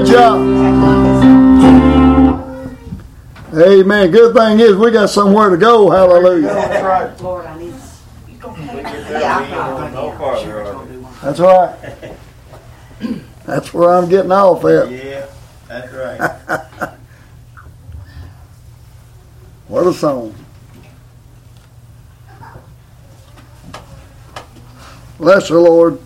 Good job. Amen. Good thing is we got somewhere to go. Hallelujah. That's right. Lord, I need. That's right. That's where I'm getting off at. Yeah, that's right. What a song. Bless the Lord.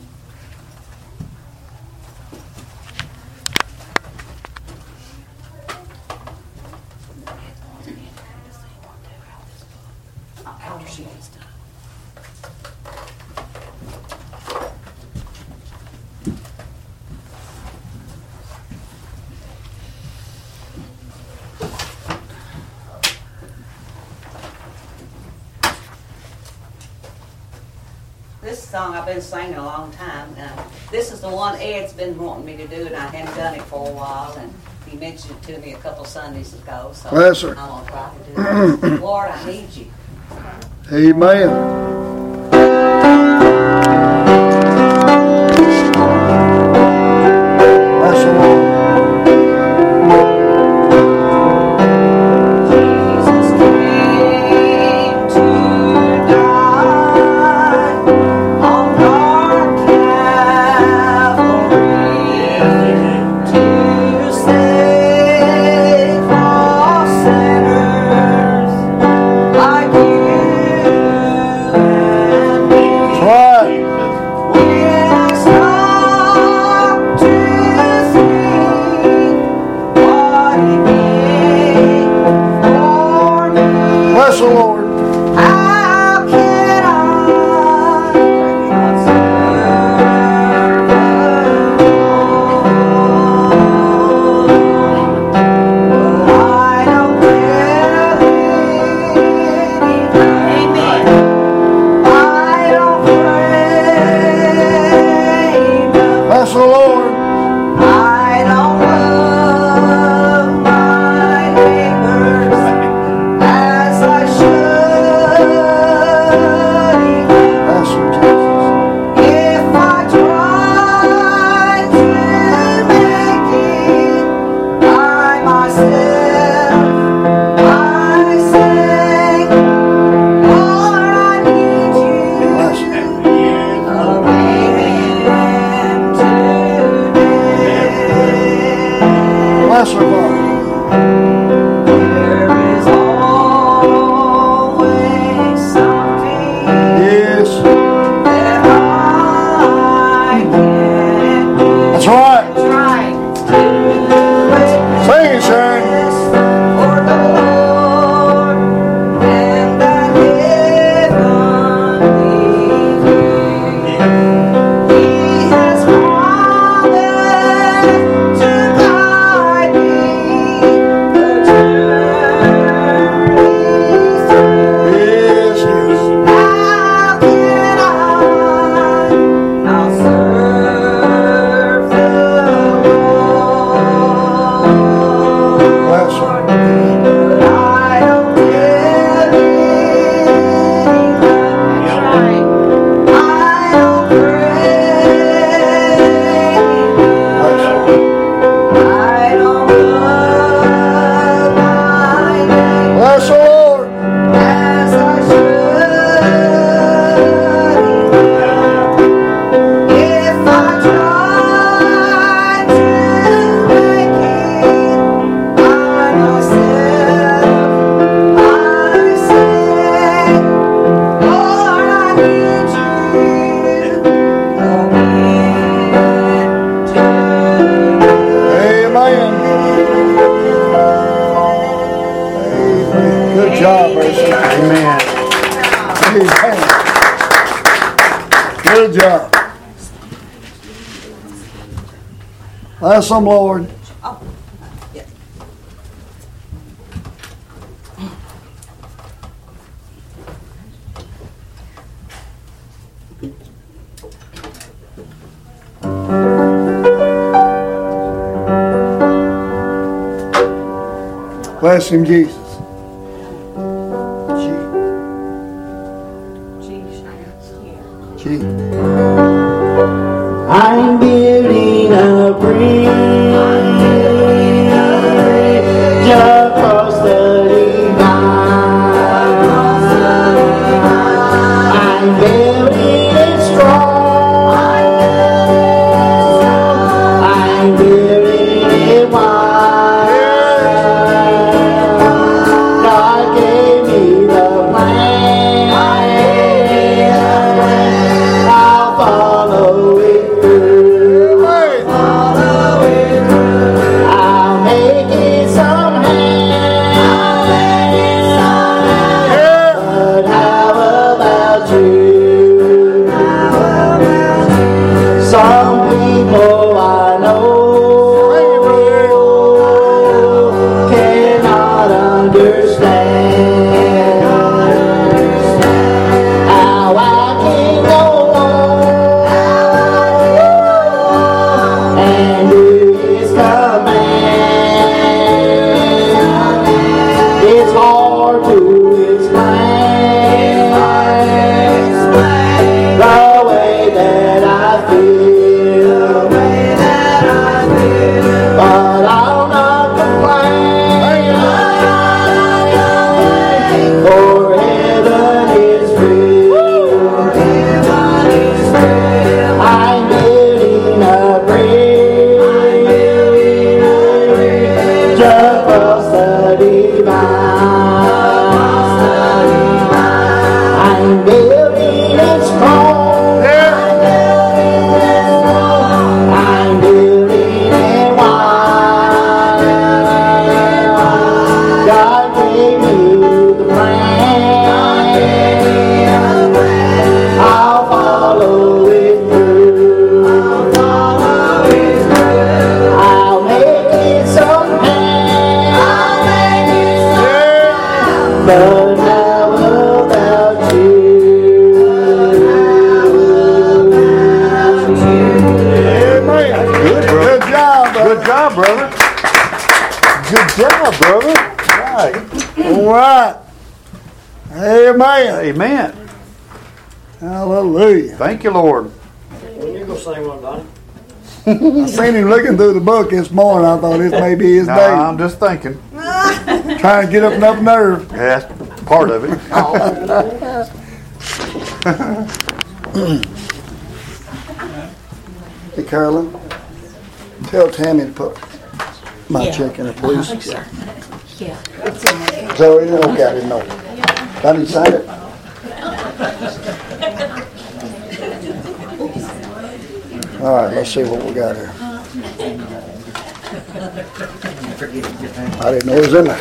This song I've been singing a long time. This is the one Ed's been wanting me to do, and I hadn't done it for a while. And he mentioned it to me a couple Sundays ago, so Bless her. I'm going to try to do it. Lord, I need you. Amen. Bless the Lord. Bless the Lord. How can I serve the Lord? But I don't tell anything. Amen. I don't pray. Bless the Lord. I don't love my neighbors as I should. Bless you, Jesus. If I try to make it by myself, I say, Lord, I need Bless you you. again today. Bless her, Father. There is always something Yes. that I can do. That's right. Trying to Sing it, Sharon. for the Lord and that heavenly King. He has promised to guide me the journey through. Yes, yes. How can I not serve the Lord? Bless her. But I don't tell anyone. I don't Bless her. pray. I don't love my neighbor Bless the Lord. as I should. If I try to make it by myself, I say, Lord, I need you Amen. Amen. Good job, Mercy. Amen. Amen. Good job. Bless them, Lord. Bless him, Jesus. Jesus. I'm getting a bridge Just cross the divine. I'm very strong. I'm very wise. God gave me the plan. I'll follow it through. I'll make it someday. But how about you? Some people I know cannot understand how I can go on and do His command. It's hard to explain the way that I feel, but I'll not complain, for heaven is real. I'm getting a bridge across the divine. I'm building it strong. I'm building it wide. God gave me the plan. I'll follow it through. I'll make it someday. But how about you? Amen. Good job, brother. Good job, brother. Good job, brother. Right. All right. Amen. Amen. Hallelujah. Thank you, Lord. When you go sing one, Donnie? I seen him looking through the book this morning. I thought this may be his No, day. I'm just thinking. Trying to get up enough nerve. That's part of it. Hey, Carolyn, tell Tammy to put my check in it, please. Yeah. So, okay, I didn't know. I need to sign it. All right, let's see what we got here. I didn't know it was in there.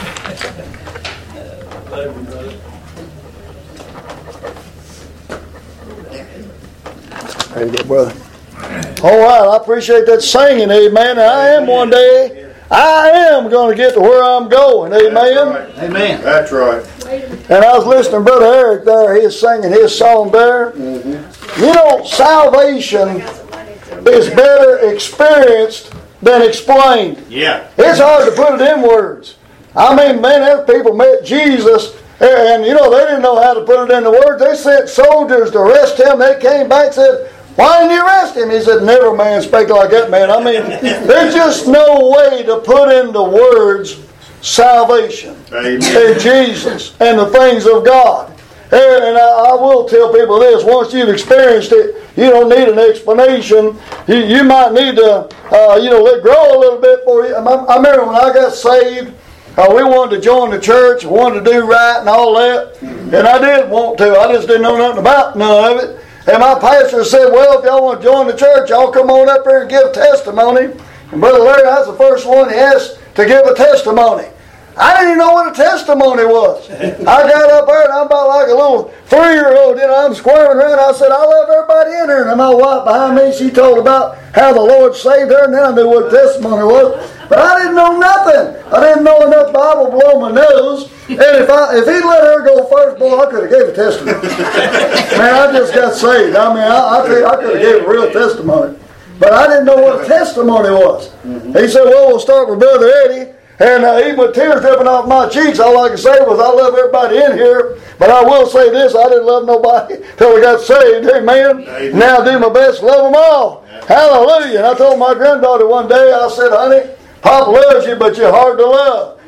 Ready to go, brother. All right, I appreciate that singing, amen. And I am one day, I am going to get to where I'm going, amen. Amen. That's right. And I was listening to Brother Eric there, he was singing his song there. You know, salvation is better experienced than explained. Yeah. It's hard to put it in words. I mean, man, there people met Jesus, and you know, they didn't know how to put it into words. They sent soldiers to arrest him. They came back and said, "Why didn't you arrest him?" He said, "Never man spake like that, man." I mean, there's just no way to put into words salvation Amen. and Jesus and the things of God. And I will tell people this, once you've experienced it, you don't need an explanation. You might need to, let it grow a little bit for you. I remember when I got saved, we wanted to join the church, wanted to do right and all that. And I did want to. I just didn't know nothing about none of it. And my pastor said, "Well, if y'all want to join the church, y'all come on up here and give testimony." And Brother Larry, I was the first one he asked to give a testimony. I didn't even know what a testimony was. I got up there and I'm about like a little 3-year-old, I'm squirming around. I said, "I love everybody in here." And my wife behind me, she told about how the Lord saved her, and then I knew what testimony was. But I didn't know nothing. I didn't know enough Bible to blow my nose. And if he'd let her go first, boy, I could have gave a testimony. Man, I just got saved. I mean, I tell you, I could have gave a real testimony. But I didn't know what a testimony was. He said, "Well, we'll start with Brother Eddie." And even with tears dripping off my cheeks, all I can say was, I love everybody in here. But I will say this, I didn't love nobody till I got saved. Amen. Now I do my best to love them all. Hallelujah. And I told my granddaughter one day, I said, "Honey, Papa loves you, but you're hard to love."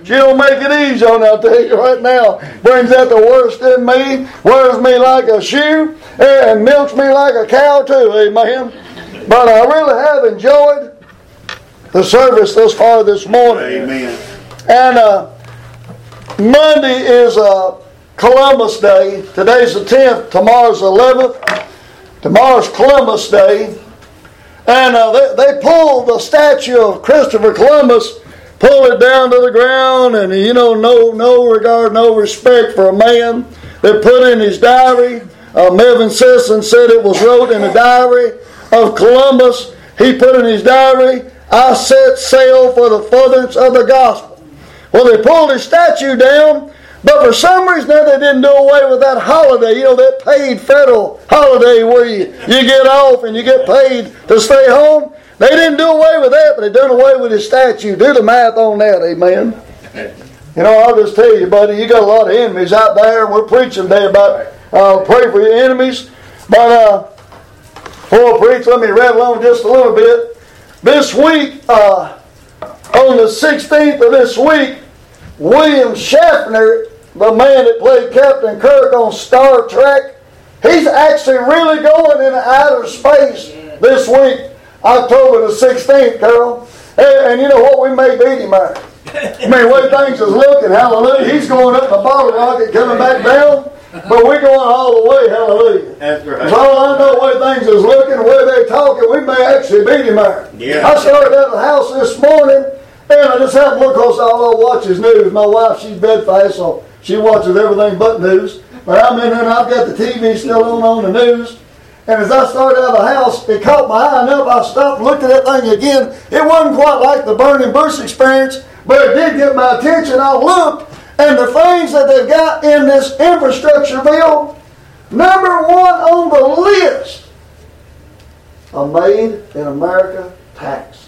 She don't make it easy on me, I'll tell you right now. Brings out the worst in me, wears me like a shoe, and milks me like a cow too, amen. But I really have enjoyed the service thus far this morning. Amen. And Monday is Columbus Day. Today's the 10th. Tomorrow's the 11th. Tomorrow's Columbus Day. And they pulled the statue of Christopher Columbus, pulled it down to the ground, and no regard, no respect for a man. They put in his diary. Melvin Sisson said it was wrote in the diary of Columbus. He put in his diary, "I set sail for the furtherance of the gospel." Well, they pulled his statue down, but for some reason they didn't do away with that holiday. That paid federal holiday where you get off and you get paid to stay home. They didn't do away with that, but they done away with his statue. Do the math on that, amen. I'll just tell you, buddy, you got a lot of enemies out there, and we're preaching today about pray for your enemies. But before I preach, let me rattle on just a little bit. This week, on the 16th of this week, William Shatner, the man that played Captain Kirk on Star Trek, he's actually really going into outer space this week, October the 16th, Carol. And you know what? We may beat him there. I mean, the way things is looking, hallelujah. He's going up in a bottle rocket, coming back down, but we're going all the way, hallelujah. That's right. So all I know the way things is looking, the way they're talking, we may actually beat him there. Yeah. I started at the house this morning, and I just happened to look because all I watch is news. My wife, she's bedfast, so she watches everything but news. But I'm in there and I've got the TV still on the news. And as I started out of the house, it caught my eye enough. I stopped and looked at that thing again. It wasn't quite like the burning bush experience, but it did get my attention. I looked, and the things that they've got in this infrastructure bill, number one on the list, a Made in America tax.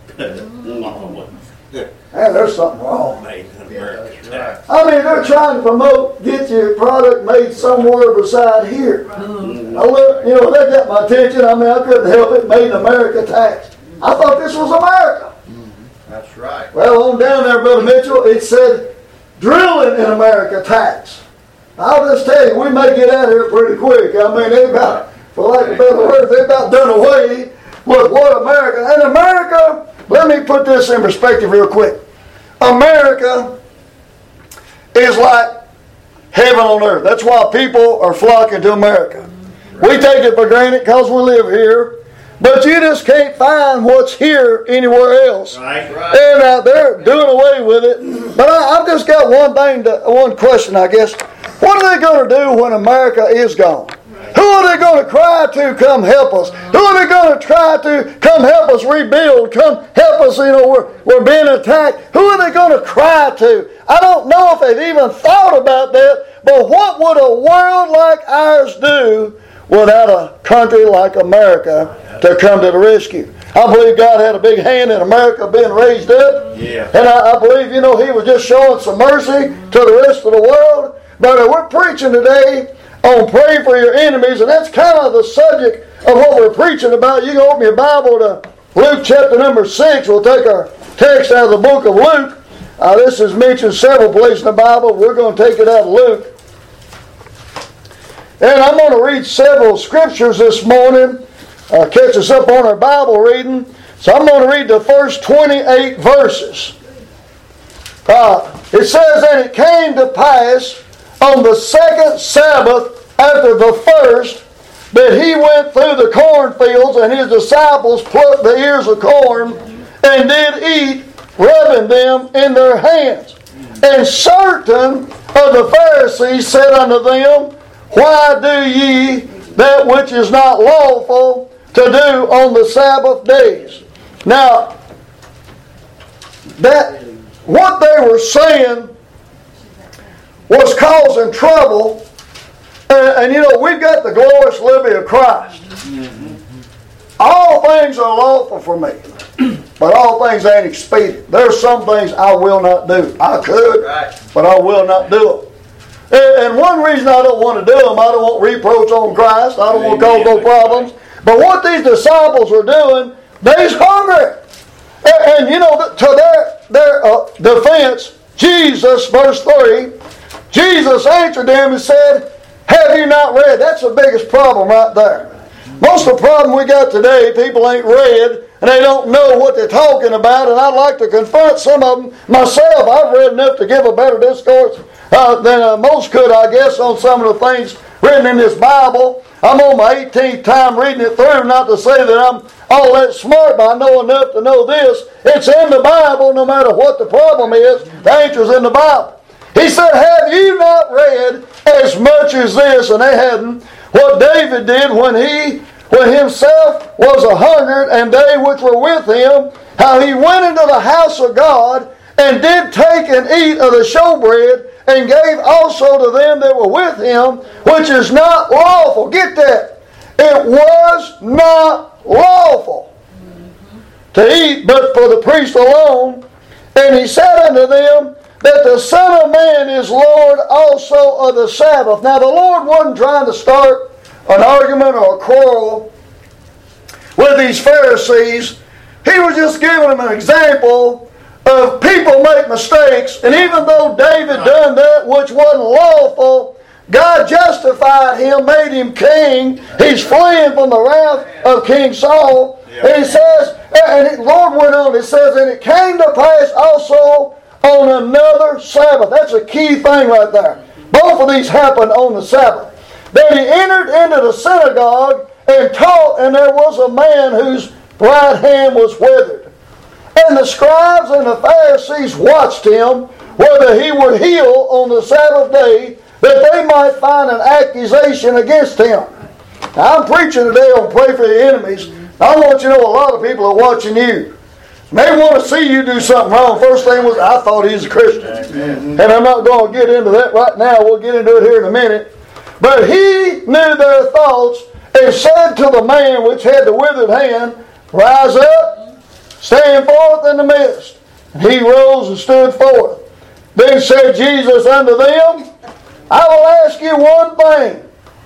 Man, there's something wrong. Made in America tax. I mean, they're trying to promote, get your product made somewhere beside here. I look, that got my attention. I mean, I couldn't help it. Made in America tax. I thought this was America. That's right. Well, on down there, Brother Mitchell, it said drilling in America tax. I'll just tell you, we may get out of here pretty quick. I mean, they about, for lack of a better word, they about done away with what America. And America, let me put this in perspective real quick. America is like heaven on earth. That's why people are flocking to America. We take it for granted because we live here, but you just can't find what's here anywhere else. Right. And they're doing away with it. But I've just got one question, I guess. What are they going to do when America is gone? Who are they going to cry to come help us? Who are they going to try to come help us rebuild? Come help us, we're being attacked. Who are they going to cry to? I don't know if they've even thought about that, but what would a world like ours do without a country like America to come to the rescue? I believe God had a big hand in America being raised up. Yeah. And I believe, He was just showing some mercy to the rest of the world. But we're preaching today on pray for your enemies, and that's kind of the subject of what we're preaching about. You can open your Bible to Luke chapter number 6. We'll take our text out of the book of Luke. This is mentioned several places in the Bible. We're going to take it out of Luke. And I'm going to read several scriptures this morning, catch us up on our Bible reading. So I'm going to read the first 28 verses. It says, "And it came to pass on the second Sabbath after the first, that he went through the cornfields, and his disciples plucked the ears of corn, and did eat, rubbing them in their hands. And certain of the Pharisees said unto them, Why do ye that which is not lawful to do on the Sabbath days?" Now, what they were saying was causing trouble. And we've got the glorious liberty of Christ. All things are lawful for me, but all things ain't expedient. There's some things I will not do. I could, but I will not do them. And one reason I don't want to do them, I don't want reproach on Christ. I don't want to cause no problems. But what these disciples were doing, they's hungry. And to their defense, Jesus, verse 3, Jesus answered them and said, have you not read? That's the biggest problem right there. Most of the problem we got today, people ain't read and they don't know what they're talking about, and I'd like to confront some of them myself. I've read enough to give a better discourse than most could, I guess, on some of the things written in this Bible. I'm on my 18th time reading it through, not to say that I'm all that smart, but I know enough to know this. It's in the Bible, no matter what the problem is. The answer's in the Bible. He said, have you not read as much as this? And they hadn't. What David did when himself was 100 and they which were with him, how he went into the house of God and did take and eat of the showbread and gave also to them that were with him, which is not lawful. Get that. It was not lawful to eat but for the priest alone. And he said unto them, that the Son of Man is Lord also of the Sabbath. Now the Lord wasn't trying to start an argument or a quarrel with these Pharisees. He was just giving them an example of people make mistakes, and even though David done that which wasn't lawful, God justified him, made him king. He's fleeing from the wrath of King Saul. And he says, and the Lord went on, it says, and it came to pass also on another Sabbath. That's a key thing right there. Both of these happened on the Sabbath. Then he entered into the synagogue and taught, and there was a man whose right hand was withered. And the scribes and the Pharisees watched him, whether he would heal on the Sabbath day, that they might find an accusation against him. Now, I'm preaching today on pray for your enemies. I want you to know a lot of people are watching you. They want to see you do something wrong. First thing was, I thought he was a Christian. Amen. And I'm not going to get into that right now. We'll get into it here in a minute. But he knew their thoughts and said to the man which had the withered hand, rise up, stand forth in the midst. And he rose and stood forth. Then said Jesus unto them, I will ask you one thing.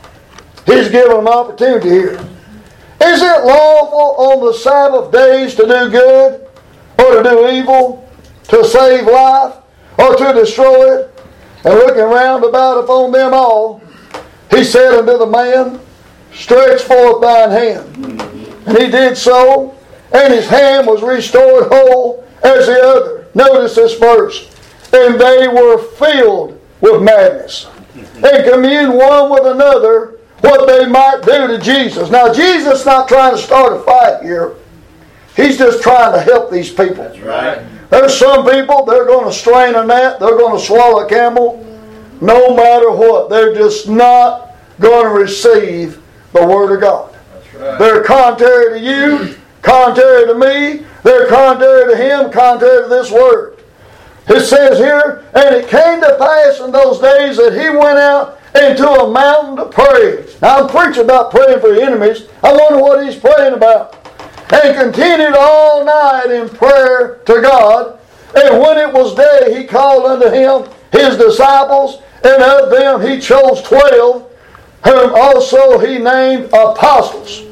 He's given them opportunity here. Is it lawful on the Sabbath days to do good or to do evil, to save life or to destroy it? And looking round about upon them all, he said unto the man, stretch forth thine hand. And he did so, and his hand was restored whole as the other. Notice this verse. And they were filled with madness, and communed one with another what they might do to Jesus. Now, Jesus is not trying to start a fight here. He's just trying to help these people. That's right. There's some people, they're going to strain a gnat, they're going to swallow a camel, no matter what. They're just not going to receive the Word of God. That's right. They're contrary to you, contrary to me, they're contrary to him, contrary to this Word. It says here, and it came to pass in those days that he went out into a mountain to pray. Now I'm preaching about praying for your enemies. I wonder what he's praying about. And continued all night in prayer to God. And when it was day, he called unto him his disciples, and of them he chose 12, whom also he named apostles.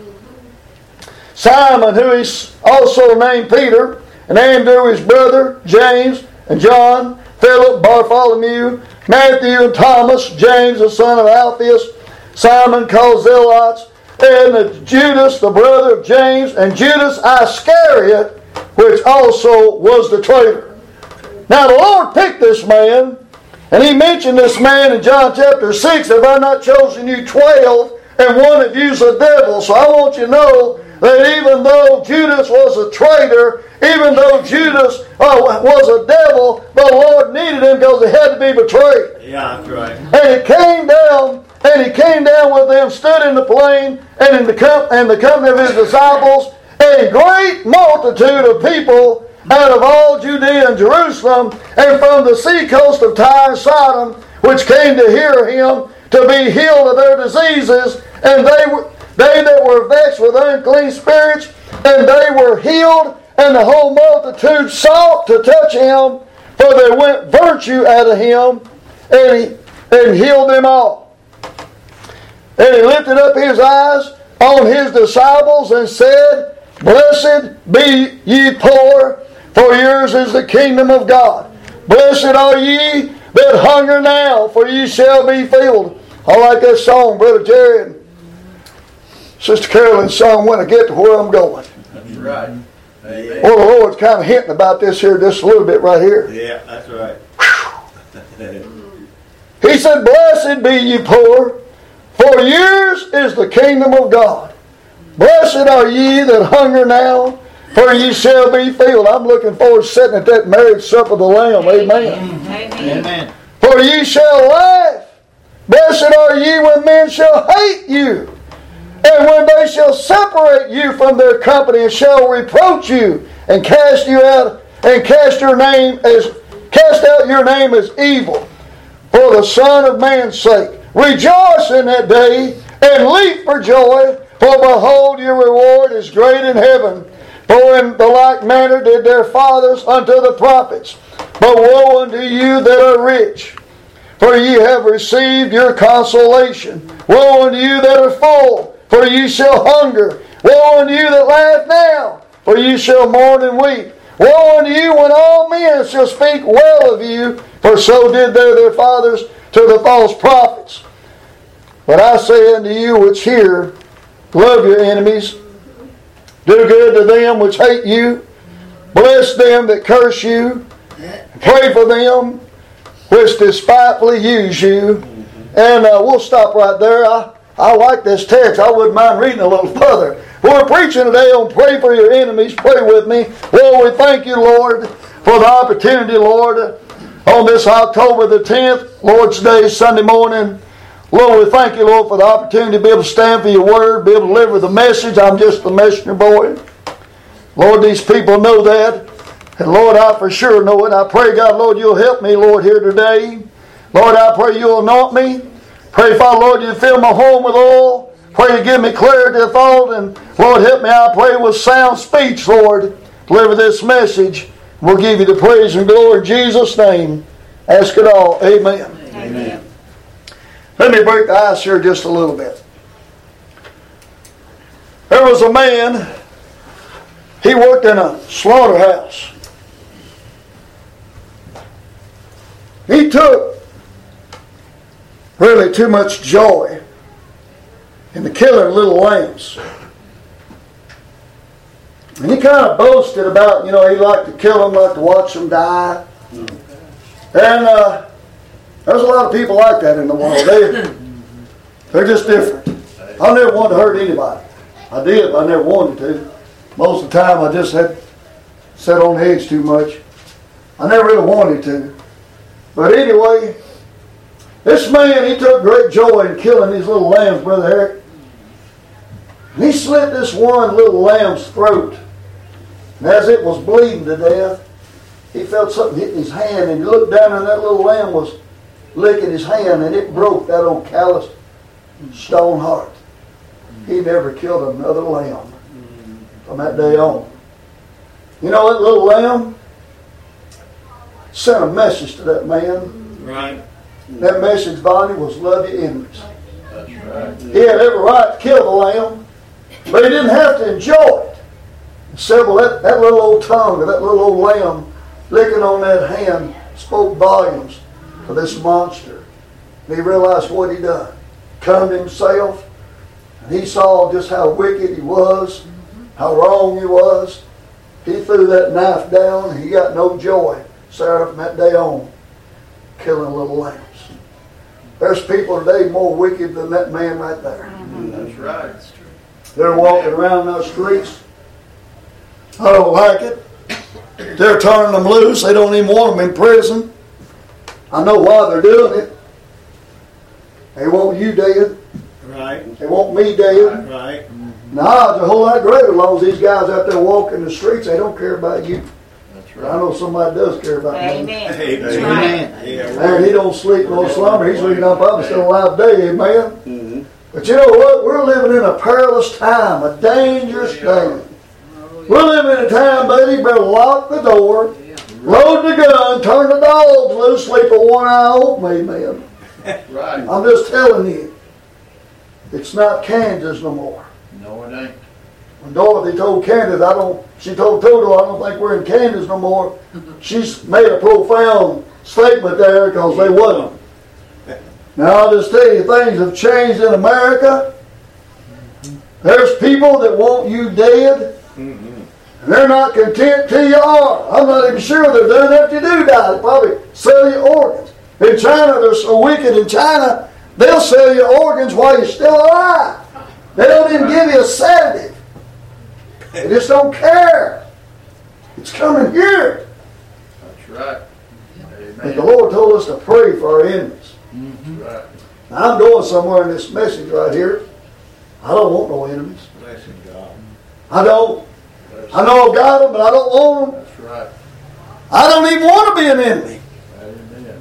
Simon, who he also named Peter, and Andrew his brother, James, and John, Philip, Bartholomew, Matthew, and Thomas, James the son of Alphaeus, Simon called Zelotes, and Judas the brother of James, and Judas Iscariot, which also was the traitor. Now the Lord picked this man, and he mentioned this man in John chapter 6, have I not chosen you 12, and one of you's a devil. So I want you to know that even though Judas was a traitor, even though Judas was a devil, the Lord needed him because he had to be betrayed. Yeah, that's right. And he came down with them, stood in the plain, and in the company of his disciples, a great multitude of people out of all Judea and Jerusalem, and from the sea coast of Tyre and Sodom, which came to hear him, to be healed of their diseases, and they that were vexed with unclean spirits, and they were healed, and the whole multitude sought to touch him, for there went virtue out of him, and healed them all. And he lifted up his eyes on his disciples and said, Blessed be ye poor, for yours is the kingdom of God. Blessed are ye that hunger now, for ye shall be filled. I like that song, Brother Jerry and Sister Carolyn's song, When I Get to Where I'm Going. That's right. Amen. Well, the Lord's kind of hinting about this here just a little bit right here. Yeah, that's right. He said, Blessed be ye poor, for yours is the kingdom of God. Blessed are ye that hunger now, for ye shall be filled. I'm looking forward to sitting at that marriage supper of the Lamb. Amen. Amen. For ye shall laugh. Blessed are ye when men shall hate you, and when they shall separate you from their company, and shall reproach you, and cast you out, and cast out your name as evil, for the Son of Man's sake. Rejoice in that day, and leap for joy, for behold, your reward is great in heaven. For in the like manner did their fathers unto the prophets. But woe unto you that are rich, for ye have received your consolation. Woe unto you that are full, for ye shall hunger. Woe unto you that laugh now, for ye shall mourn and weep. Woe unto you when all men shall speak well of you, for so did their fathers to the false prophets. But I say unto you which hear, love your enemies, do good to them which hate you, bless them that curse you, pray for them which despitefully use you. And we'll stop right there. I like this text. I wouldn't mind reading a little further. We're preaching today on pray for your enemies. Pray with me. Lord, we thank you, Lord, for the opportunity, Lord, on this October the 10th, Lord's Day, Sunday morning. Lord, we thank you, Lord, for the opportunity to be able to stand for your word, be able to deliver the message. I'm just the messenger boy. Lord, these people know that. And Lord, I for sure know it. I pray, God, Lord, you'll help me, Lord, here today. Lord, I pray you'll anoint me. Pray, Father, Lord, you fill my home with oil. Pray you give me clarity of thought. And Lord, help me, I pray, with sound speech, Lord. Deliver this message. We'll give you the praise and glory in Jesus' name. Ask it all. Amen. Amen. Let me break the ice here just a little bit. There was a man, he worked in a slaughterhouse. He took really too much joy in the killing of little lambs. And he kind of boasted about, he liked to kill them, liked to watch them die. And there's a lot of people like that in the world. They're just different. I never wanted to hurt anybody. I did, but I never wanted to. Most of the time I just had sat on the edge too much. I never really wanted to. But anyway, this man, he took great joy in killing these little lambs, Brother Eric. And he slit this one little lamb's throat. And as it was bleeding to death, he felt something hitting his hand, and he looked down, and that little lamb was licking his hand, and it broke that old calloused stone heart. He never killed another lamb from that day on. You know, that little lamb sent a message to that man. Right. That message, Bonnie, was love your enemies. That's right. He had every right to kill the lamb, but he didn't have to enjoy it. He said, well, that little old tongue of that little old lamb licking on that hand spoke volumes for this monster. And he realized what he done. Come to himself, and he saw just how wicked he was, how wrong he was. He threw that knife down, and he got no joy, Sarah, from that day on, killing little lambs. There's people today more wicked than that man right there. That's right. They're walking around those streets. I don't like it. They're turning them loose. They don't even want them in prison. I know why they're doing it. They want you dead. Right. They want me dead. Right. Now, odds are a whole lot greater as long as these guys out there walking the streets, they don't care about you. That's But I know somebody does care about me. Amen. Amen. Right. Yeah. And he don't sleep nor slumber. He's waking up and still alive today. Amen. Mm-hmm. But you know what? We're living in a perilous time, a dangerous day. We're living in a time, buddy, you better lock the door, load the gun, turn the dogs loose, sleep with one eye open, amen. Right. I'm just telling you, it's not Kansas no more. No, it ain't. When Dorothy told Candace, she told Toto, I don't think we're in Kansas no more. She's made a profound statement there because they wasn't. Now I'll just tell you, things have changed in America. There's people that want you dead, and they're not content till you are. I'm not even sure they're doing that if you do die. They probably sell your organs. In China, they're so wicked in China, they'll sell your organs while you're still alive. They don't even give you a sedative. They just don't care. It's coming here. That's right. And the Lord told us to pray for our enemies. That's right. Now, I'm going somewhere in this message right here. I don't want no enemies. Blessing God. I don't. I know I've got them, but I don't want them. That's right. I don't even want to be an enemy. Amen.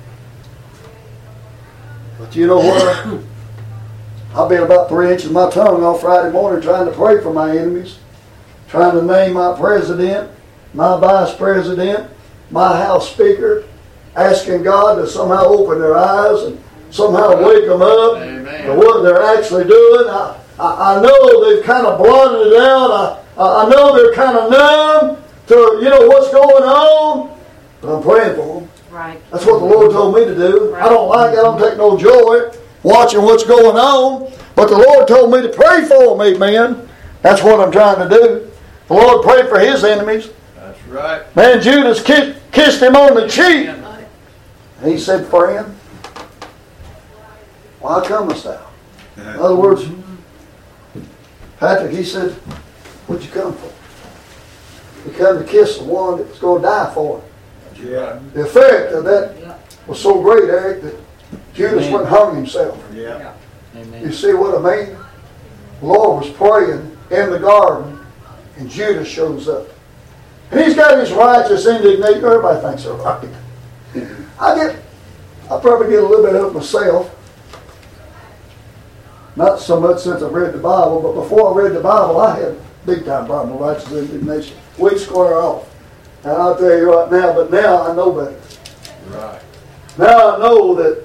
But you know what? I've been about 3 inches of my tongue on Friday morning trying to pray for my enemies. Trying to name my president, my vice president, my House Speaker, asking God to somehow open their eyes and somehow wake them up to what they're actually doing. I know they've kind of blotted it out. I know they're kind of numb to what's going on, but I'm praying for them. Right. That's what the Lord told me to do. I don't like it. I don't take no joy watching what's going on, but the Lord told me to pray for them, amen. That's what I'm trying to do. The Lord prayed for his enemies. That's right. Man, Judas kissed him on the cheek. And he said, friend, why comest thou? In other words, Patrick, he said, what'd you come for? He come to kiss the one that was going to die for him. Yeah. The effect of that was so great, Eric, that Judas went and hung himself. Yeah. You see what I mean? The Lord was praying in the garden, and Judas shows up. And he's got his righteous indignation. Everybody thinks they're right. I probably get a little bit of it myself. Not so much since I've read the Bible, but before I read the Bible, I had big time problem with righteous indignation. We'd square off. And I'll tell you right now, but now I know better. Right. Now I know that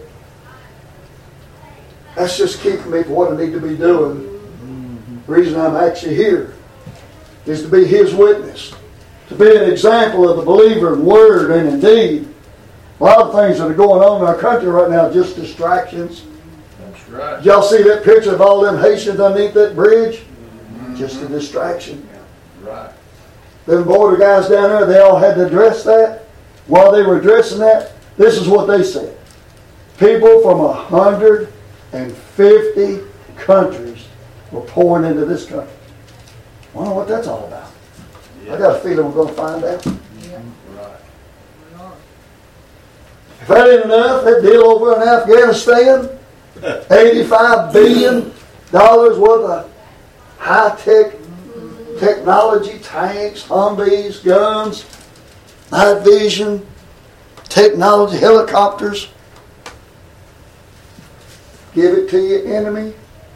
that's just keeping me for what I need to be doing. The reason I'm actually here is to be his witness, to be an example of the believer in word and in deed. A lot of things that are going on in our country right now are just distractions. That's right. Did y'all see that picture of all them Haitians underneath that bridge? Just a distraction. Right. Them border guys down there, they all had to address that. While they were addressing that, this is what they said. People from 150 countries were pouring into this country. I wonder what that's all about. I got a feeling we're going to find out. Right. If that ain't enough, that deal over in Afghanistan, $85 billion worth of high-tech technology, tanks, Humvees, guns, night vision, technology, helicopters. Give it to your enemy.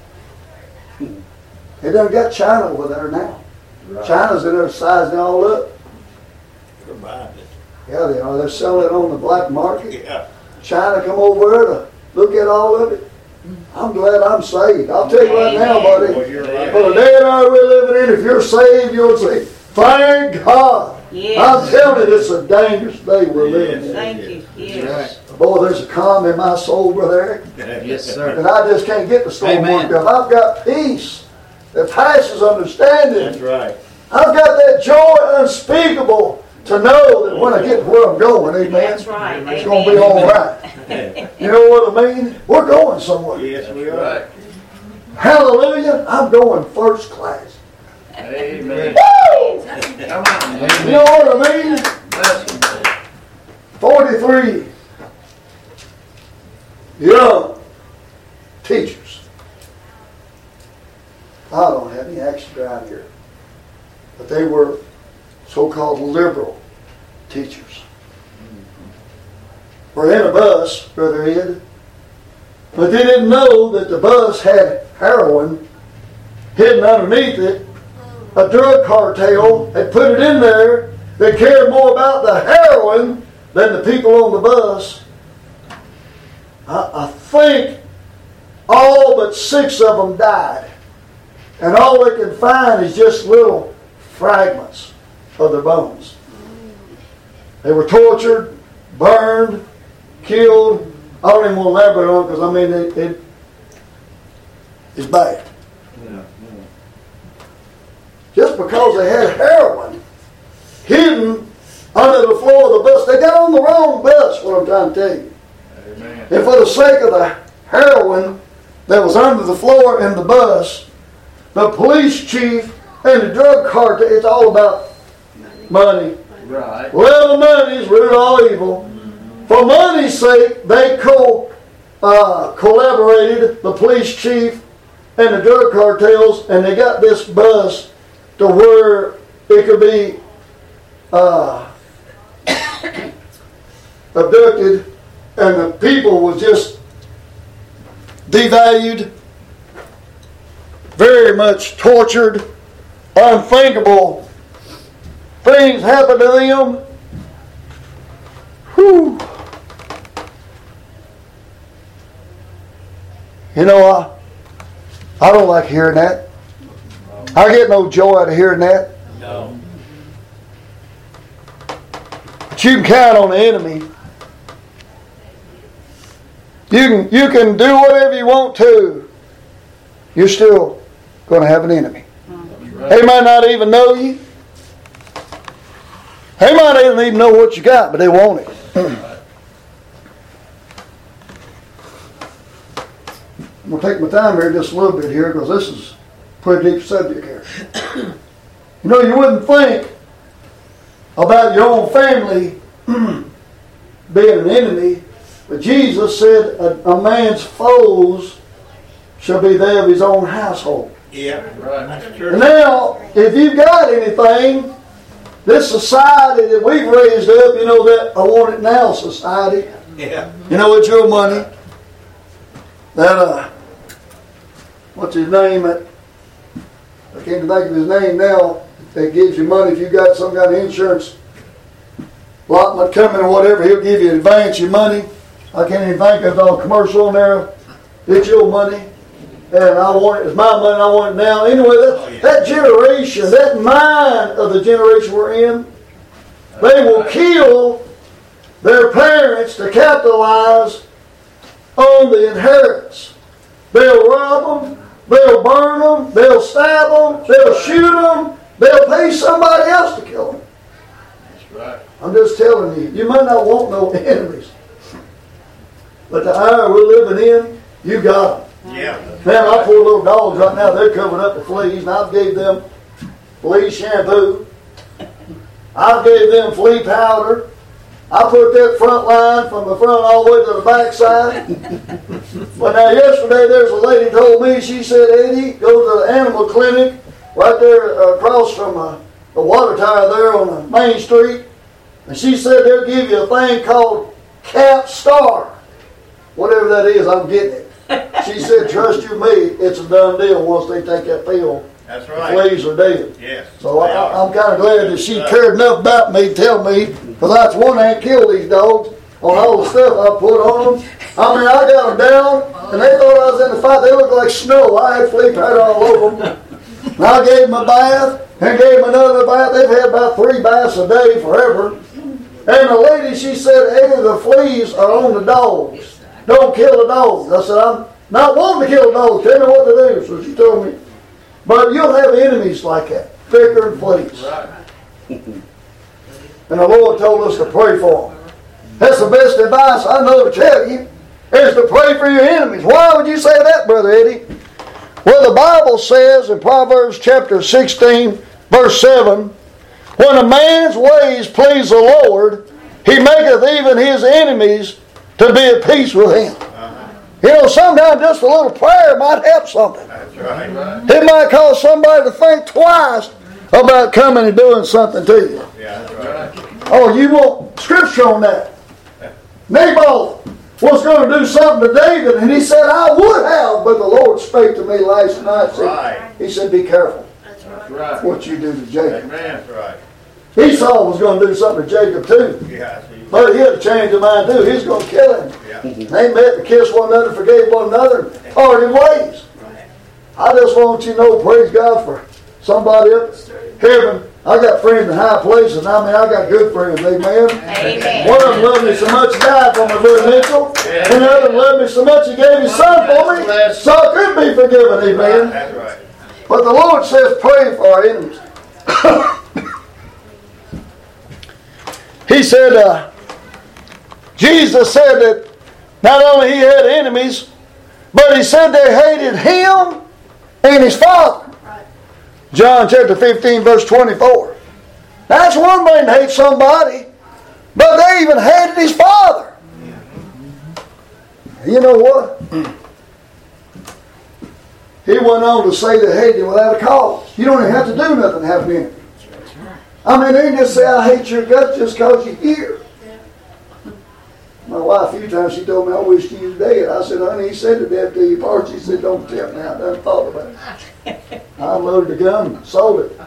They done got China over there now. Right. China's in there sizing it all up. They're buying it. Yeah, they are. They're selling it on the black market. Yeah. China come over there to look at all of it. I'm glad I'm saved. I'll tell you right now, buddy. Well, you're right. For the day and hour we're living in, if you're saved, you'll say, thank God. Yes. I'm telling you, this is a dangerous day we're living in. Thank you. Yes. Boy, there's a calm in my soul, Brother Eric, Yes, sir. and I just can't get the storm Amen. worked up. I've got peace that passes understanding. That's right. I've got that joy unspeakable to know that when I get to where I'm going, amen, That's right. it's going to be all right. You know what I mean? We're going somewhere. Yes, we are. Hallelujah. I'm going first class. Amen. Woo! Come on. You know what I mean? Blessing. 43 young teachers. I don't have any accent around here. But they were so-called liberal teachers. We're in a bus, Brother Ed, but they didn't know that the bus had heroin hidden underneath it. A drug cartel had put it in there that cared more about the heroin than the people on the bus. I think all but 6 of them died. and all they can find is just little fragments of their bones. They were tortured, burned, killed. I don't even want to elaborate on it because, I mean, it's bad. Just because they had heroin hidden under the floor of the bus. They got on the wrong bus, what I'm trying to tell you. Amen. And for the sake of the heroin that was under the floor in the bus, the police chief and the drug cartel, it's all about money. Right. Well, money's root of all evil. For money's sake, they collaborated, the police chief and the drug cartels, and they got this bus to where it could be abducted, and the people was just devalued, very much tortured, unthinkable things happened to them. Whew. You know, I don't like hearing that. I get no joy out of hearing that. No. But you can count on the enemy. You can do whatever you want to. You're still going to have an enemy. Right. They might not even know you. They might not even know what you got, but they want it. I'm going to take my time here just a little bit here because this is a pretty deep subject here. You know, you wouldn't think about your own family being an enemy, but Jesus said a man's foes shall be they of his own household. Yeah, right. That's true. And now, if you've got anything, this society that we've raised up, you know, that I want it now society. Yeah. You know, it's your money. That, what's his name? I can't think of his name now. That gives you money if you got some kind of insurance allotment coming or whatever. He'll give you advance your money. I can't even think of all commercial on there. It's your money. And I want it. It's my money. I want it now. Anyway, that generation, that mind of the generation we're in, they will kill their parents to capitalize on the inheritance. They'll rob them. They'll burn them. They'll stab them. They'll shoot them. They'll pay somebody else to kill them. That's right. I'm just telling you, you might not want no enemies. But the hour we're living in, you got them. Yeah. Man, our poor little dogs right now, they're covered up with fleas, and I've gave them flea shampoo. I gave them flea powder. I put that front line from the front all the way to the back side. But now yesterday there's a lady told me, she said, Eddie, go to the animal clinic right there across from the water tower there on the main street. And she said they'll give you a thing called Cap Star. Whatever that is, I'm getting it. She said, trust you me, it's a done deal once they take that pill. That's The right. fleas are dead. Yes. So they are. I'm kind of glad that she cared enough about me to tell me, because that's one that killed these dogs on all the stuff I put on them. I mean, I got them down, and they thought I was in the fight. They looked like snow. I had flea powder all over them. And I gave them a bath, and gave them another bath. They've had about 3 baths a day forever. And the lady, she said, Eddie, the fleas are on the dogs. Don't kill the dogs. I said, I'm not wanting to kill the dogs. Tell me what to do. So she told me. But you'll have enemies like that, thicker than fleas. Right. And the Lord told us to pray for them. That's the best advice I know to tell you, is to pray for your enemies. Why would you say that, Brother Eddie? Well, the Bible says in Proverbs chapter 16, verse 7, when a man's ways please the Lord, he maketh even his enemies to be at peace with him. You know, sometimes just a little prayer might help something. That's right. It might cause somebody to think twice about coming and doing something to you. Yeah, that's right. Oh, you want scripture on that? Nabal was going to do something to David, and he said, I would have, but the Lord spake to me last night. Right. He said, be careful That's right. what you do to Jacob. Amen. That's right. Esau was going to do something to Jacob too. Yeah. See. But he had to change his mind too. He was going to kill him. Yeah. They met and kissed one another, forgave one another, and parted ways. I just want you to know, praise God for somebody up in heaven. I got friends in high places. I mean, I got good friends. Amen. Amen. One of them loved me so much he died for me, Brother Mitchell. And the other loved me so much he gave his son for me, so I could be forgiven. Amen. That's right. But the Lord says, pray for our enemies. He said, Jesus said that not only he had enemies, but he said they hated him and his Father. John chapter 15, verse 24. That's one thing to hate somebody, but they even hated his Father. You know what? He went on to say they hated him without a cause. You don't even have to do nothing to have an enemy. I mean, they just say, I hate your guts just because you're here. My wife, a few times, she told me, I wish you was dead. I said, honey, he said to death till you part. She said, don't tell me. I done thought about it. I loaded the gun, sold it.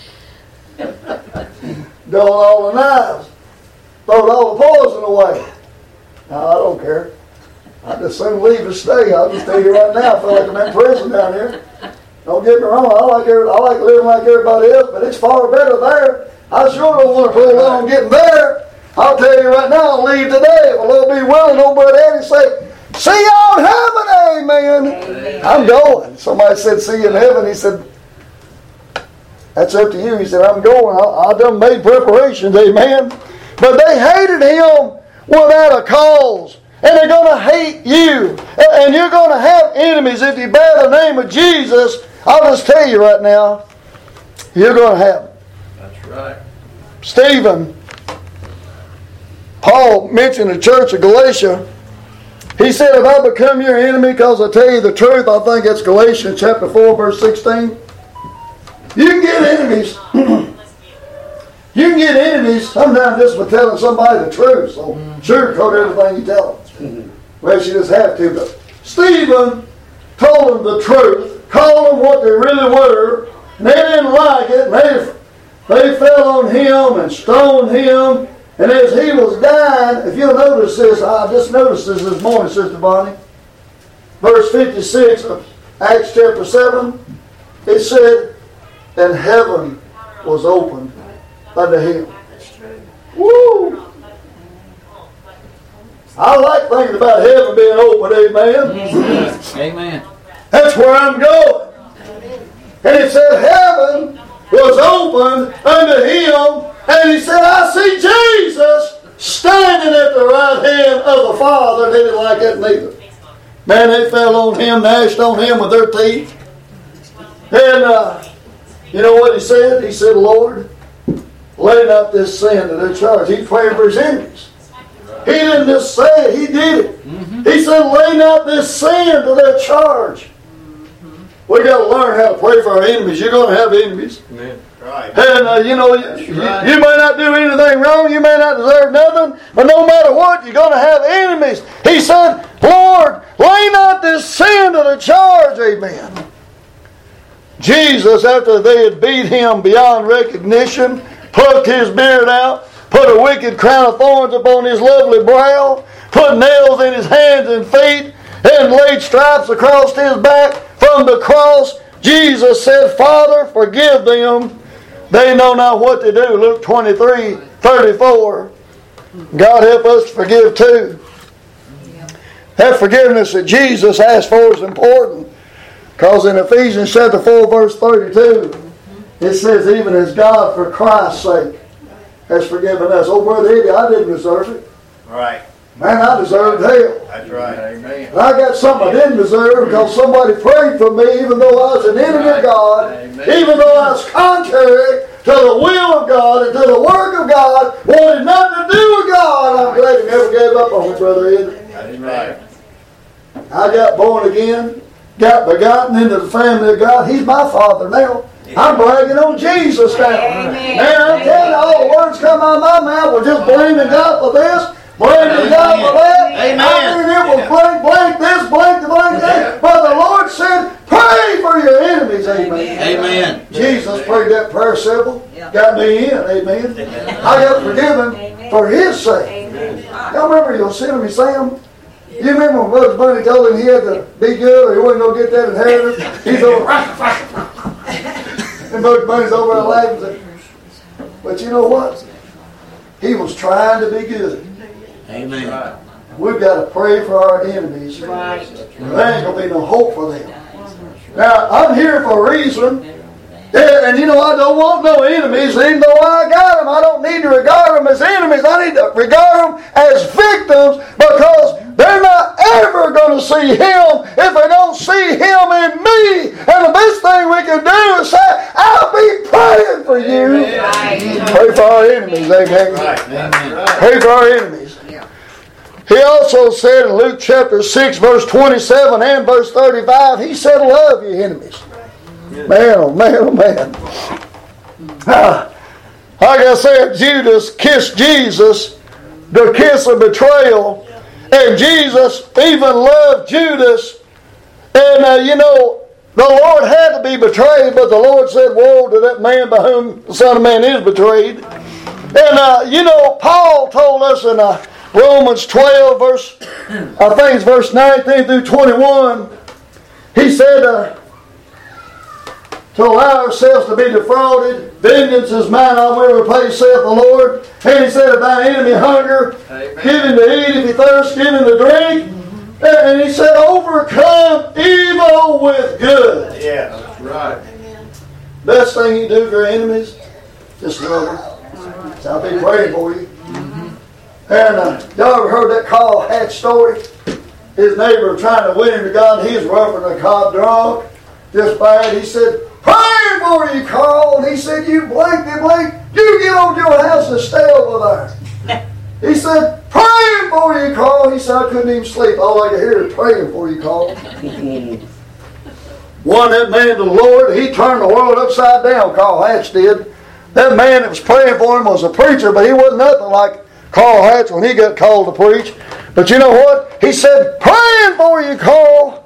Dulled all the knives. Throwed all the poison away. No, I don't care. I just soon leave and stay. I'll just tell you right now, I feel like I'm in prison down here. Don't get me wrong, I like living like everybody else, but it's far better there. I sure don't want to play along getting there. I'll tell you right now, I'll leave today. If the Lord be willing, old brother Eddie say, see you in heaven, amen. Amen. I'm going. Somebody said, see you in heaven. He said, that's up to you. He said, I'm going. I done made preparations, amen. But they hated him without a cause. And they're going to hate you. And you're going to have enemies if you bear the name of Jesus. I'll just tell you right now, you're going to have them. That's right. Stephen, Paul mentioned the church of Galatia. He said, if I become your enemy because I tell you the truth, I think it's Galatians chapter 4, verse 16. You can get enemies. You can get enemies sometimes just by telling somebody the truth. So sugarcoat everything you tell them. Well, you just have to. But Stephen told them the truth, called them what they really were, and they didn't like it. And they fell on him and stoned him. And as he was dying, if you'll notice this, I just noticed this morning, Sister Bonnie. Verse 56 of Acts chapter 7, it said, and heaven was opened unto him. That's true. Woo! I like thinking about heaven being open, amen. Amen. That's where I'm going. And it said heaven was opened unto him, and he said, I see Jesus standing at the right hand of the Father. They didn't like that neither. Man, they fell on him, gnashed on him with their teeth. And you know what he said? He said, Lord, lay not this sin to their charge. He prayed for his enemies. He didn't just say it, he did it. He said, lay not this sin to their charge. We got to learn how to pray for our enemies. You're going to have enemies. Amen. Right. And you know, you may not do anything wrong, you may not deserve nothing, but no matter what, you're going to have enemies. He said, Lord, lay not this sin to the charge. Amen. Jesus, after they had beat him beyond recognition, plucked his beard out, put a wicked crown of thorns upon his lovely brow, put nails in his hands and feet, and laid stripes across his back. From the cross, Jesus said, Father, forgive them. They know not what to do. Luke 23:34. God help us to forgive too. That forgiveness that Jesus asked for is important. Because in Ephesians chapter 4, verse 32, it says, even as God for Christ's sake has forgiven us. Oh, Brother Eddie, I didn't deserve it. Right. Man, I deserved hell. That's right. Amen. And I got something I didn't deserve because somebody prayed for me even though I was an enemy of God, even though I was contrary to the will of God and to the work of God, wanted nothing to do with God. I'm glad you never gave up on me, Brother Ed. That's right. I got born again, got begotten into the family of God. He's my Father now. I'm bragging on Jesus now. Amen. Man, I'm telling you, all the words come out of my mouth were just blaming God for this, blaming God for that. Amen. I mean, it was blank this, blank that. But the Lord said, pray for your enemies. Amen. Amen. Jesus prayed that prayer simple. Yeah. Got me in. Amen. I got forgiven for His sake. Amen. Y'all remember Yosemite Sam? You remember when Bugs Bunny told him he had to be good or he wasn't going to get that inheritance? He's over, and Bugs Bunny's over there laughing. But you know what? He was trying to be good. Amen. Right. We've got to pray for our enemies. Right. There ain't going to be no hope for them. Now, I'm here for a reason. And you know, I don't want no enemies, even though I got them. I don't need to regard them as enemies. I need to regard them as victims because they're not ever going to see Him if they don't see Him in me. And the best thing we can do is say, I'll be praying for you. Right. Pray for our enemies, amen. Right. Pray for our enemies. He also said in Luke chapter 6, verse 27 and verse 35, He said, love your enemies. Man, oh man, oh man. Like I said, Judas kissed Jesus, the kiss of betrayal. And Jesus even loved Judas. And you know, the Lord had to be betrayed, but the Lord said, woe to that man by whom the Son of Man is betrayed. And you know, Paul told us in Romans 12, I think it's verse 19 through 21, he said, to allow ourselves to be defrauded, vengeance is mine, I will repay, saith the Lord. And he said, if thine enemy hunger, give him to eat, if he thirst, give him to drink. And he said, overcome evil with good. Yeah, that's right. Best thing you do for your enemies, just love them. So I'll be praying for you. And y'all ever heard that Carl Hatch story? His neighbor trying to win him to God, and he was roughing the cop drunk, just bad. He said, praying for you, Carl. And he said, you blankety blank, you get over to your house and stay over there. He said, praying for you, Carl. He said, I couldn't even sleep. All I could hear is praying for you, Carl. Won that man to the Lord. He turned the world upside down, Carl Hatch did. That man that was praying for him was a preacher, but he wasn't nothing like Carl Hatch when he got called to preach. But you know what? He said, praying for you, Carl.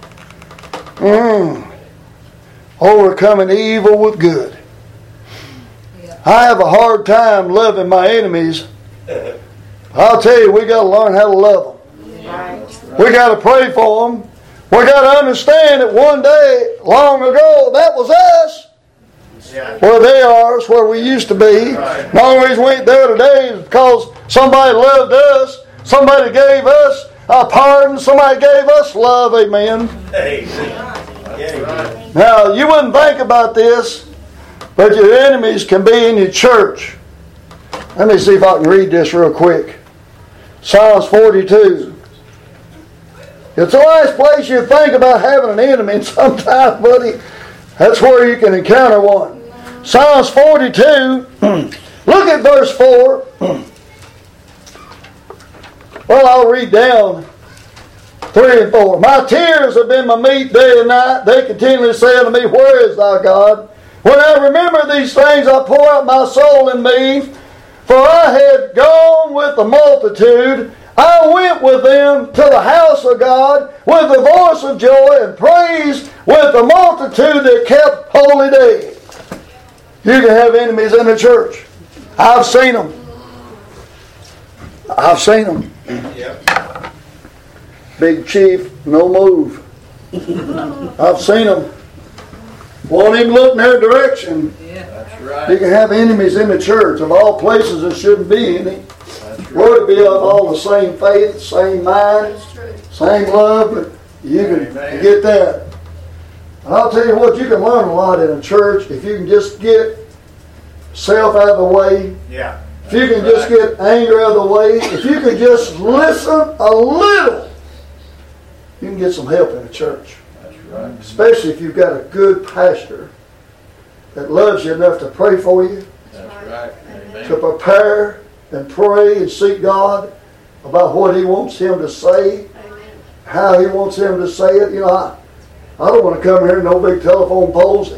Overcoming evil with good. I have a hard time loving my enemies. I'll tell you, we got to learn how to love them. We got to pray for them. We got to understand that one day, long ago, that was us. Where they are is where we used to be. The only reason we ain't there today is because somebody loved us. Somebody gave us a pardon. Somebody gave us love. Amen. Now, you wouldn't think about this, but your enemies can be in your church. Let me see if I can read this real quick. Psalms 42. It's the last place you think about having an enemy, and sometimes, buddy, that's where you can encounter one. Psalms 42, look at verse 4. Well, I'll read down 3 and 4. My tears have been my meat day and night. They continually say unto me, where is thy God? When I remember these things, I pour out my soul in me. For I had gone with the multitude. I went with them to the house of God with the voice of joy and praise with the multitude that kept holy day. You can have enemies in the church. I've seen them. I've seen them. Yep. Big chief, no move. I've seen them. Won't even look in their direction. That's right. You can have enemies in the church. Of all places, there shouldn't be any. We're to be of all the same faith, same mind, same love, but you can get that. And I'll tell you what, you can learn a lot in a church if you can just get self out of the way. Yeah. If you can just get anger out of the way. If you can just listen a little, you can get some help in a church. That's right. Especially if you've got a good pastor that loves you enough to pray for you, That's right. Amen. to prepare and pray and seek God about what He wants him to say, how He wants him to say it. You know, I don't want to come here in no big telephone poles.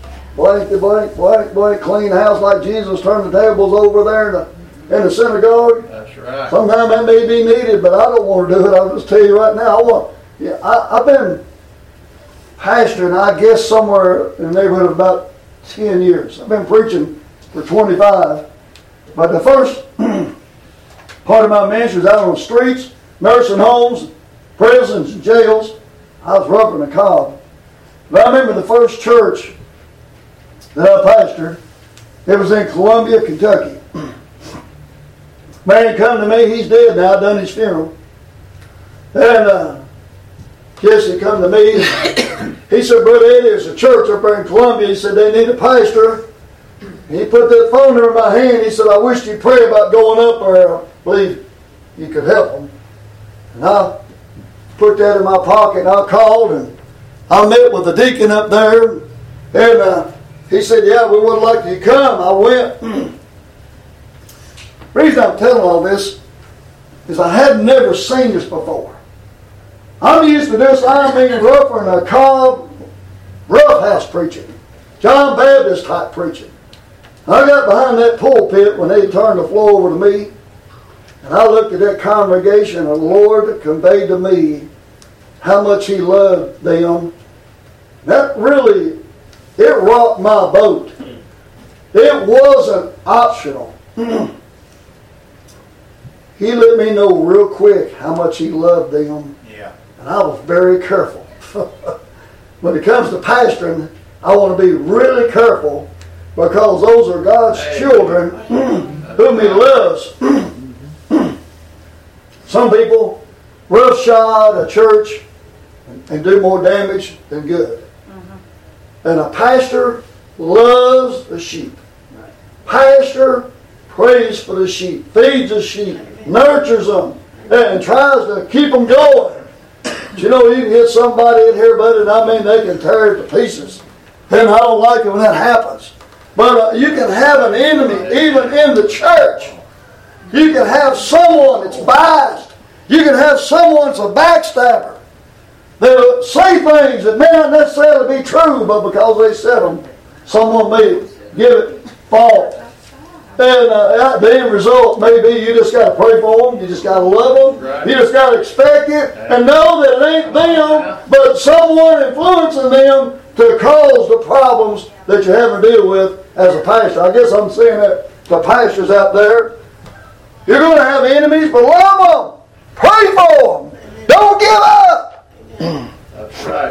Blank, clean house like Jesus turned the tables over there in the synagogue. That's right. Sometimes that may be needed, but I don't want to do it. I'll just tell you right now. I've been pastoring, I guess, somewhere in the neighborhood of about 10 years. I've been preaching for 25. But the first part of my ministry was out on the streets, nursing homes, prisons and jails. I was roughing the cob. But I remember the first church that I pastored. It was in Columbia, Kentucky. Man come to me. He's dead now. I done his funeral. And Jesse come to me. He said, Brother Eddie, there's a church up there in Columbia. He said, they need a pastor. He put that phone in my hand. He said, I wish you'd pray about going up there. I believe you could help them. And I put that in my pocket and I called and I met with the deacon up there. And he said, yeah, we would like you to come. I went. The reason I'm telling all this is I had never seen this before. I'm used to this, I mean, rougher than a cob, roughhouse preaching, John Baptist type preaching. I got behind that pulpit when they turned the floor over to me, and I looked at that congregation, and the Lord conveyed to me how much He loved them. That really, it rocked my boat. It wasn't optional. He let me know real quick how much He loved them. Yeah. And I was very careful. When it comes to pastoring, I want to be really careful because those are God's children whom He loves. Some people roughshod a church and do more damage than good. And a pastor loves the sheep. Pastor prays for the sheep, feeds the sheep, nurtures them, and tries to keep them going. But you know, you can get somebody in here, buddy, and I mean, they can tear it to pieces. And I don't like it when that happens. But you can have an enemy even in the church. You can have someone that's biased. You can have someone that's a backstabber. They'll say things that may not necessarily be true, but because they said them, someone may give it fault. And the end result may be you just got to pray for them. You just got to love them. Right. You just got to expect it and know that it ain't them, but someone influencing them to cause the problems that you're having to deal with as a pastor. I guess I'm saying that to pastors out there. You're going to have enemies, but love them. Pray for them. Don't give up. That's right.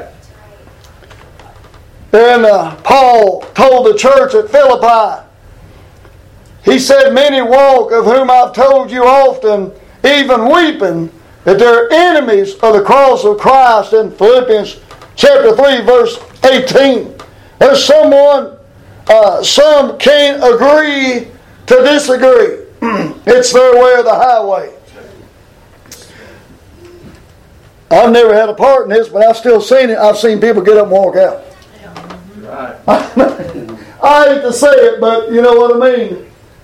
And Paul told the church at Philippi, he said, many walk, of whom I've told you often, even weeping, that they're enemies of the cross of Christ. In Philippians chapter 3, verse 18. There's someone, some can't agree to disagree. It's their way or the highway. I've never had a part in this, but I've still seen it. I've seen people get up and walk out. Right. I hate to say it, but you know what I mean.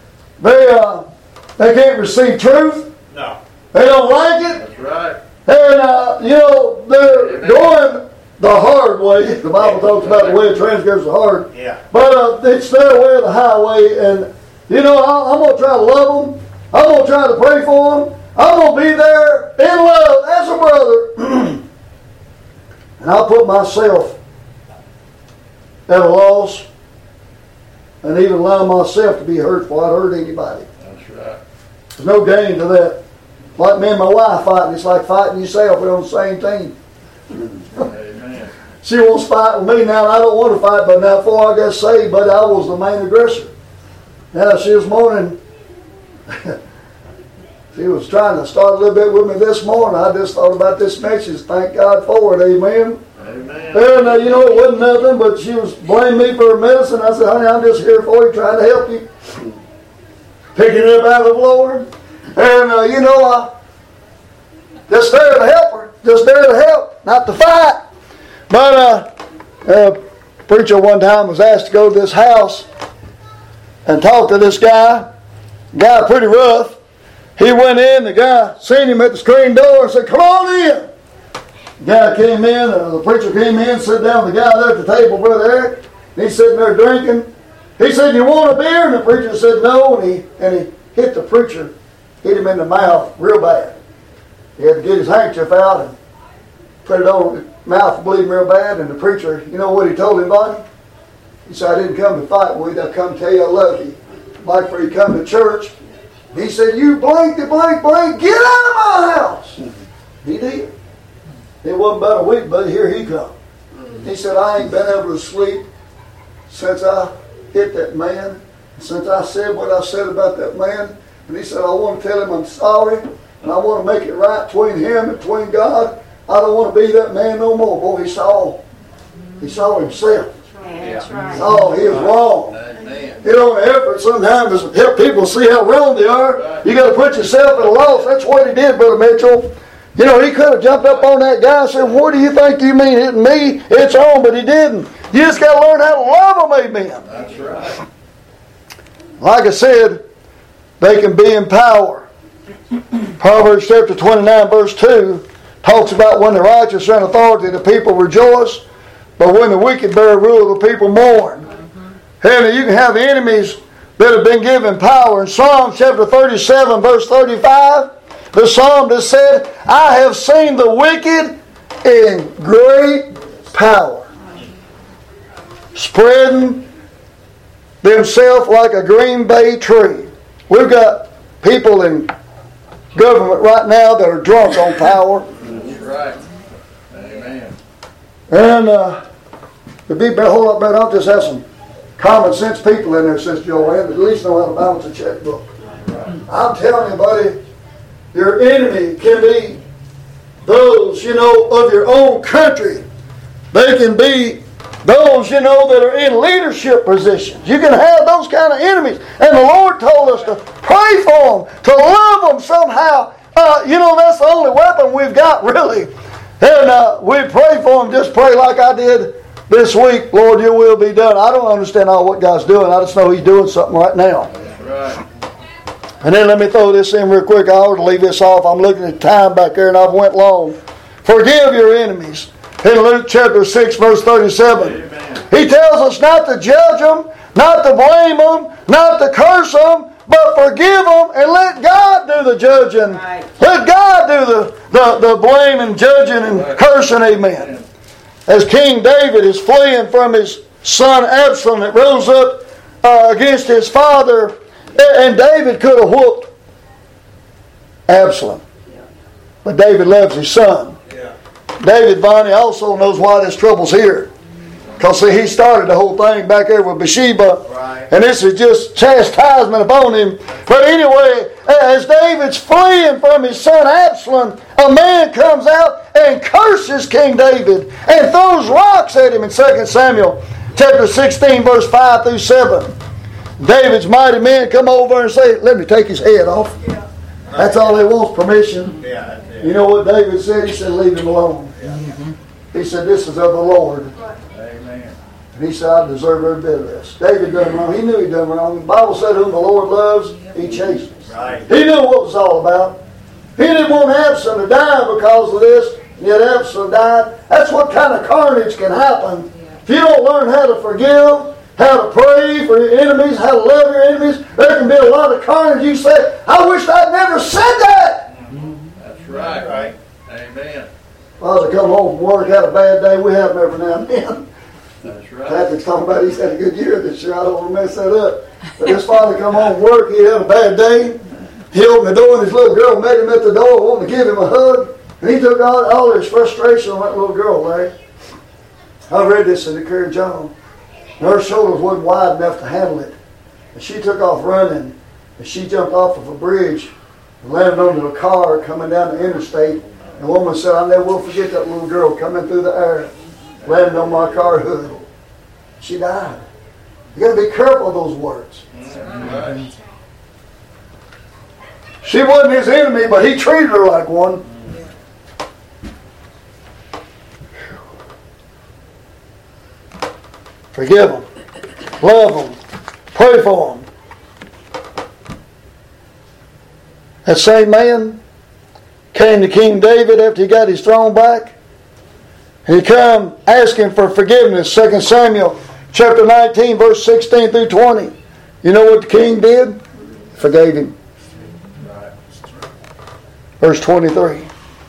They can't receive truth. No. They don't like it. That's right. And, they're going the hard way. The Bible talks about the way of transgressors is hard. Yeah. But it's their way or the highway. And, I'm going to try to love them. I'm going to try to pray for them. I'm going to be there in love as a brother. And I'll put myself at a loss and even allow myself to be hurt before I hurt anybody. That's right. There's no gain to that. Like me and my wife fighting, it's like fighting yourself. We're on the same team. Amen. She wants to fight with me now, and I don't want to fight, but now before I got saved, but I was the main aggressor. Now, she was mourning. She was trying to start a little bit with me this morning. I just thought about this message. Thank God for it. Amen. Amen. And, it wasn't nothing, but she was blaming me for her medicine. I said, honey, I'm just here for you, trying to help you. Picking it up out of the floor. And, just there to help her. Just there to help, not to fight. But a preacher one time was asked to go to this house and talk to this guy. Guy pretty rough. He went in, the guy seen him at the screen door and said, come on in. The guy came in, the preacher came in, sat down with the guy there at the table, Brother Eric. He's sitting there drinking. He said, you want a beer? And the preacher said no, and he hit the preacher, hit him in the mouth real bad. He had to get his handkerchief out and put it on his mouth, bleeding real bad. And the preacher, you know what he told him, Bonnie? He said, I didn't come to fight with you, I come to tell you I love you. Like for you come to church. He said, you blank, get out of my house. He did. It wasn't about a week, but here he come. He said, I ain't been able to sleep since I hit that man, since I said what I said about that man. And he said, I want to tell him I'm sorry, and I want to make it right between him and between God. I don't want to be that man no more. Boy, he saw himself. That's right. Oh, he was wrong. Amen. You know, the effort sometimes is to help people see how wrong they are. You got to put yourself at a loss. That's what he did, Brother Mitchell. You know, he could have jumped up on that guy and said, what do you think you mean hitting me? It's on, but he didn't. You just got to learn how to love them, amen. That's right. Like I said, they can be in power. Proverbs chapter 29, verse 2 talks about when the righteous are in authority, the people rejoice, but when the wicked bear rule, the people mourn. And you can have enemies that have been given power. In Psalm chapter 37, verse 35, the psalmist said, I have seen the wicked in great power, spreading themselves like a green bay tree. We've got people in government right now that are drunk on power. That's right. Amen. And to be a whole lot better, I'll just have some common sense people in there, Sister Joanne, that at least know how to balance a checkbook. I'm telling you, buddy, your enemy can be those, you know, of your own country. They can be those, you know, that are in leadership positions. You can have those kind of enemies. And the Lord told us to pray for them, to love them somehow. You know, that's the only weapon we've got, really. And we pray for them. Just pray like I did this week. Lord, your will be done. I don't understand all what God's doing. I just know He's doing something right now. That's right. And then let me throw this in real quick. I ought to leave this off. I'm looking at time back there and I've went long. Forgive your enemies. In Luke chapter 6, verse 37. Amen. He tells us not to judge them, not to blame them, not to curse them, but forgive them and let God do the judging. Right. Let God do the blaming, judging, and cursing. Amen. As King David is fleeing from his son Absalom that rose up against his father, and David could have whooped Absalom. But David loves his son. David Bonnie also knows why this trouble's here. Because see, he started the whole thing back there with Bathsheba. Right. And this is just chastisement upon him. But anyway, as David's fleeing from his son Absalom, a man comes out and curses King David and throws rocks at him in 2 Samuel chapter 16, verse 5 through 7. David's mighty men come over and say, let me take his head off. That's all he wants, permission. You know what David said? He said, leave him alone. He said, this is of the Lord. Amen. And he said, I deserve every bit of this. David done wrong. He knew he'd done wrong. The Bible said, whom the Lord loves, He chastens. Right. He knew what it was all about. He didn't want Absalom to die because of this, and yet Absalom died. That's what kind of carnage can happen. If you don't learn how to forgive, how to pray for your enemies, how to love your enemies, there can be a lot of carnage. You say, I wish I'd never said that. That's right. Right. Amen. Father come home from work, had a bad day. We have them every now and then. That's right. Patrick's talking about he's had a good year this year. I don't want to mess that up. But this father come home from work, he had a bad day. He opened the door and his little girl met him at the door, wanting to give him a hug. And he took all his frustration on that little girl, Larry. I read this in the Courage Journal. Her shoulders wasn't wide enough to handle it. And she took off running. And she jumped off of a bridge and landed under a car coming down the interstate. And the woman said, I never will forget that little girl coming through the air, landing on my car hood. She died. You got to be careful of those words. Right. She wasn't his enemy, but he treated her like one. Forgive them. Love them. Pray for them. That same man came to King David after he got his throne back. And he come asking for forgiveness. 2 Samuel chapter 19, verse 16 through 20. You know what the king did? Forgave him. Verse 23.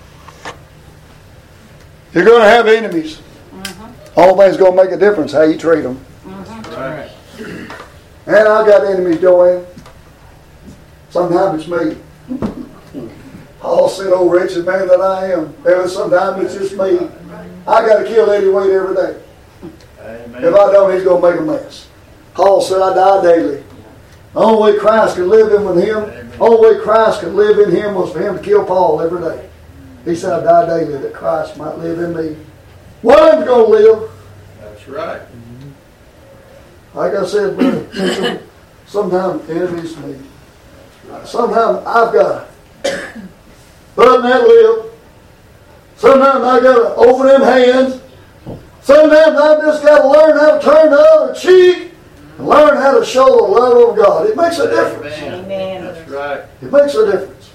You're going to have enemies. All things going to make a difference how you treat them. Right. And I got enemies, Joanne. Sometimes it's me. Paul said, oh, wretched man that I am. Sometimes it's just me. I got to kill Eddie Wade every day. Amen. If I don't, he's going to make a mess. Paul said, I die daily. The only way Christ could live in with him, the only way Christ could live in him was for him to kill Paul every day. He said, I die daily that Christ might live in me. One of them's going to live. That's right. Like I said, brother, sometimes enemies me. Sometimes I've got to button that lip. Sometimes I got to open them hands. Sometimes I just got to learn how to turn the other cheek and learn how to show the love of God. It makes a difference. Amen. That's right. It makes a difference.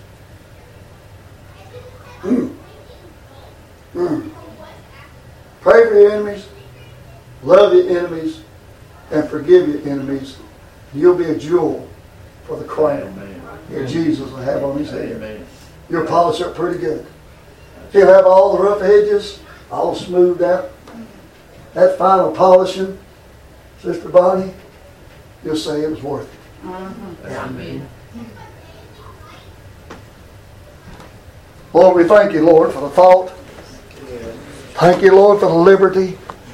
Pray for your enemies, love your enemies, and forgive your enemies. You'll be a jewel for the crown Amen. that Jesus will have on his head. Amen. You'll polish up pretty good. He'll have all the rough edges all smoothed out. That final polishing, Sister Bonnie, you'll say it was worth it. Amen. Lord, we thank you, Lord, for the thought. Thank you, Lord, for the liberty.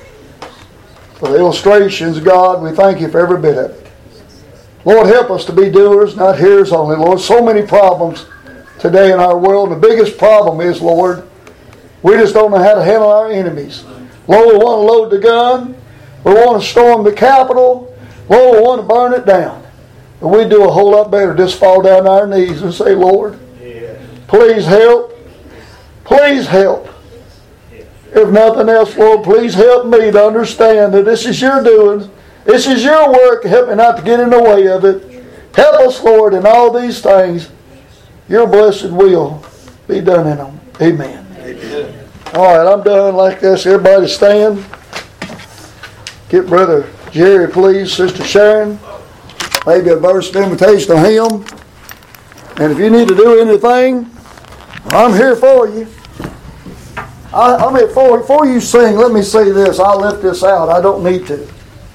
For the illustrations, God, we thank you for every bit of it. Lord, help us to be doers, not hearers only, Lord. So many problems today in our world. The biggest problem is, Lord, we just don't know how to handle our enemies. Lord, we want to load the gun. We want to storm the Capitol. Lord, we want to burn it down. But we do a whole lot better. Just fall down on our knees and say, Lord, please help. Please help. If nothing else, Lord, please help me to understand that this is your doing. This is your work. Help me not to get in the way of it. Help us, Lord, in all these things. Your blessed will be done in them. Amen. Amen. All right, I'm done like this. Everybody stand. Get Brother Jerry, please. Sister Sharon. Maybe a verse of invitation to him. And if you need to do anything, I'm here for you. I mean, before you sing, let me say this. I'll lift this out. I don't need to.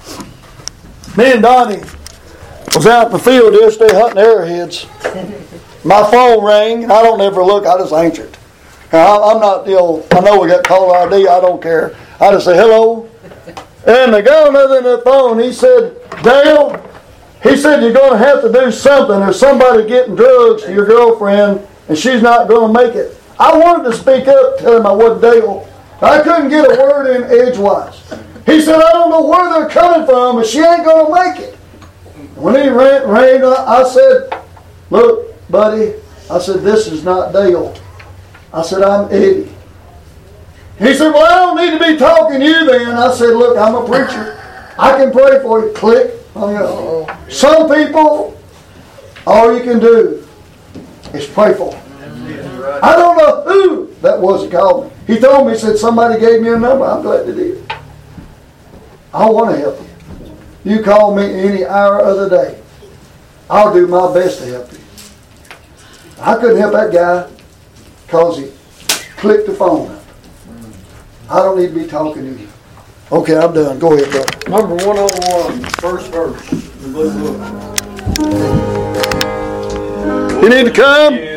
Me and Donnie was out in the field yesterday hunting arrowheads. My phone rang. I don't ever look. I just answer it. I'm not, I know we got caller ID. I don't care. I just say hello. And the guy on the other end of the phone, he said, Dale, he said, you're going to have to do something. There's somebody getting drugs to your girlfriend, and she's not going to make it. I wanted to speak up, tell him I wasn't Dale. I couldn't get a word in edgewise. He said, I don't know where they're coming from, but she ain't going to make it. When he ran, I said, look, buddy, I said, this is not Dale. I said, I'm Eddie. He said, well, I don't need to be talking to you then. I said, look, I'm a preacher. I can pray for you. Click. Some people, all you can do is pray for them. I don't know who that was that called me. He told me, he said, somebody gave me a number. I'm glad they did. I want to help you. You call me any hour of the day. I'll do my best to help you. I couldn't help that guy because he clicked the phone up. I don't need to be talking to you. Okay, I'm done. Go ahead, brother. Number 101, first verse. The blue book. You need to come?